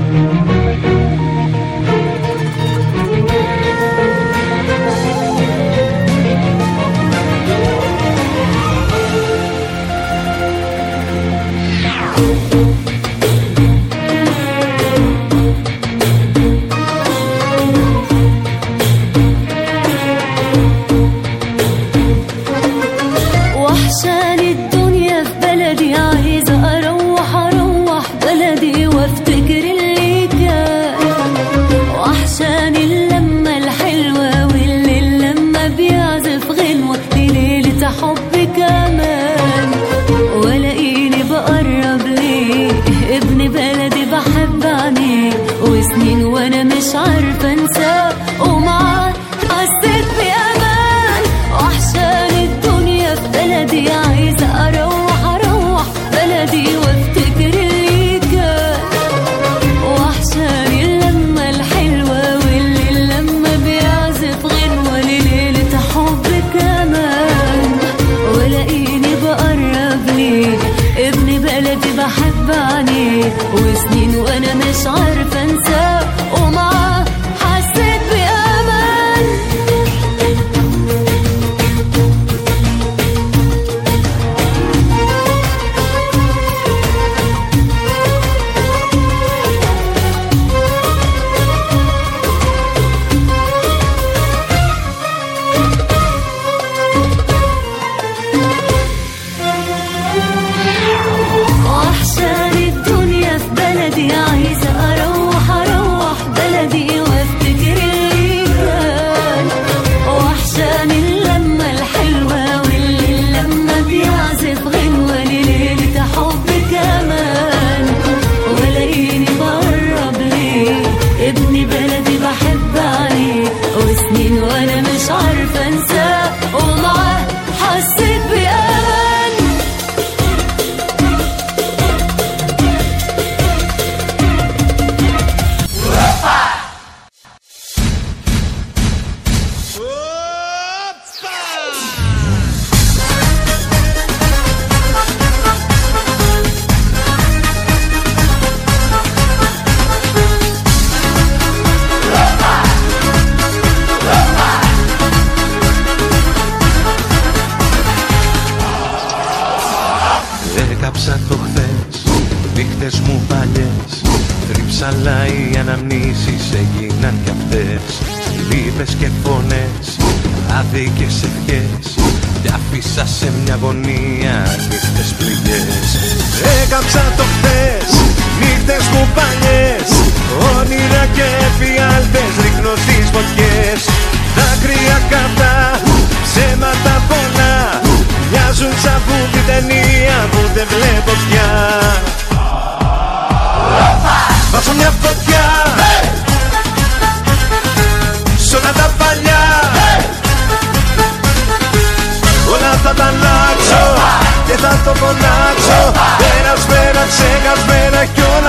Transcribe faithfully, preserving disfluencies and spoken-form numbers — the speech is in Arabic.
وحشاني الدنيا في بلدي، عايزة أروح أروح بلدي وافتكر اللي كان. وحشاني اللمة الحلوة والليل لما بيعزف غنوة لليلة حب كمان. ولاقيني بقرب ليه ابن بلدي بحب عينيه، وسنين وانا مش عارفة انساه ومعاه حسيت بأمان. وحشاني الدنيا في بلدي، عايزة أروح أروح بلدي وافتكر اللي كان. وحشاني اللمة الحلوة والليل لما بيعزف غنوة لليلة حب كمان. ولاقيني بقرب ليه ابن بلدي بحب عينيه، وسنين وانا مش عارفة انساه ومعاه حسيت بأمان. وحشاني الدنيا في بلدي، عايزة أروح أروح بلدي وافتكر اللي كان. وحشاني اللمة الحلوة والليل لما بيعزف غنوة لليلة حب كمان. ولاقيني بقرب ليه ابن بلدي بحب عليه، وسنين وانا مش عارفة انساه ومعاه حسيت بأمان. Έκαψα το χθες, νύχτες μου παλιές. Τρίψαλα οι αναμνήσεις, έγιναν κι αυτές. Λύπες και φωνές, άδικες ευχές. Κι άφησα σε μια γωνία νύχτες πληγές. Έκαψα το χθες, νύχτες μου παλιές. Όνειρα και εφιάλτες ρίχνω στις φωτιές. Δάκρυα καυτά, ψέματα πολλά. Μοιάζουν σαν βούδη ταινία που δεν βλέπω πια. Βάζω μια φωτιά σ' όλα τα παλιά. Όλα θα τα αλλάξω και θα το φωνάξω. Περασμένα, ξεχασμένα κι όλα